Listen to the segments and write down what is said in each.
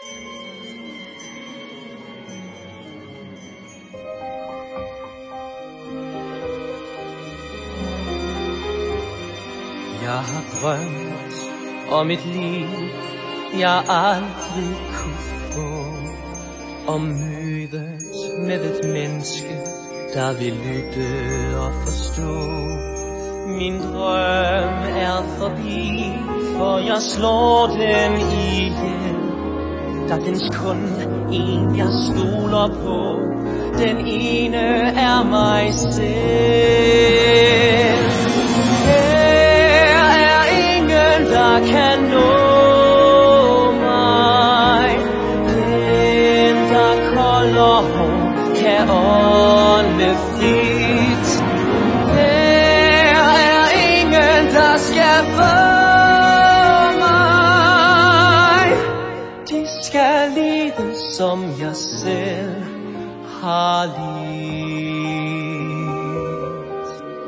Jeg har drømt om et liv, jeg aldrig kunne få, om mødet med et menneske, der vil lytte og forstå. Min drøm er forbi, for jeg slår den ihjel. Der findes kun en, jeg stoler på, den ene er mig selv. Der kan nå mig, den der kolder hår kan ånde frit. Der er ingen, der skal få mig, de skal lide som jeg selv har lidt.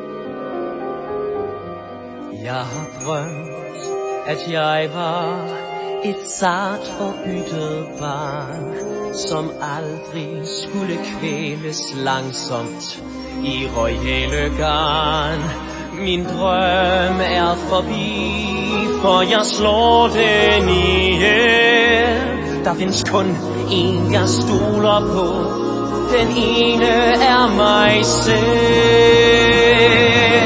Jeg har drømt, at jeg var et sart forbyttet barn, som aldrig skulle kvæles langsomt i royale garn. Min drøm er forbi, for jeg slår den ihjel. Der findes kun en, jeg stoler på, den ene er mig selv.